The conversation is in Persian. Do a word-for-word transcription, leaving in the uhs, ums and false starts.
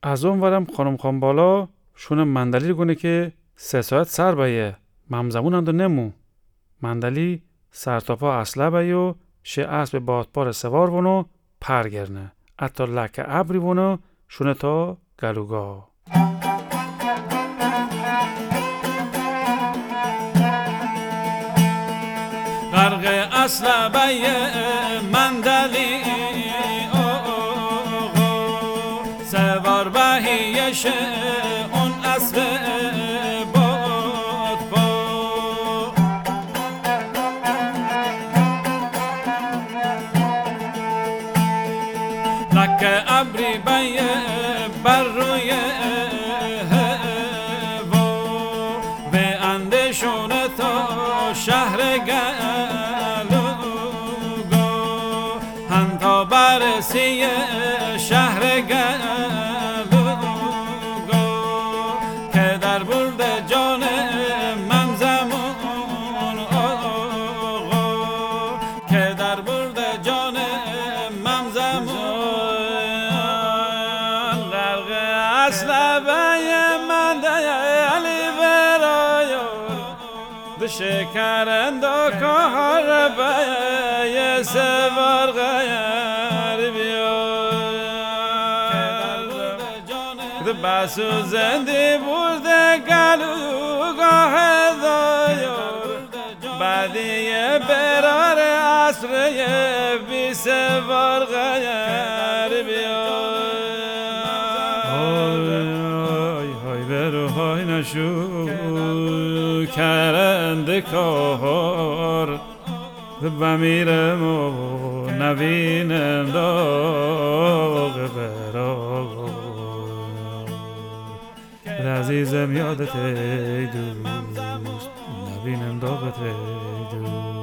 از اون ورم خانم خان بالا شونه مندلی گونه که سه ساعت سر بایه ممزمون هم دو نمو مندلی سر تا پا اصله بایو شه اسب بادپار سوار ونو پرگرنه اتا لکه عبری ونو شونه تا گلوگا غرق اصله بایه مندلی سوار بهیش اون اسب بادپا لکه ابری بی بر روی هوا به اندشون تا شهر گلوگا هم تا برسی شهر گلوگا که در برد جان ممزمون آقا که در برد جان شکرند و کار بای سوار غیر بیار بسو زندی برده گلوگاه دایار بعدی برار عصره بی سوار غیر بیار های های برو های نشو کرند کار بمیرم و نوینم داغ برار عزیزم یادت ای دوست نوینم داغت ای دوست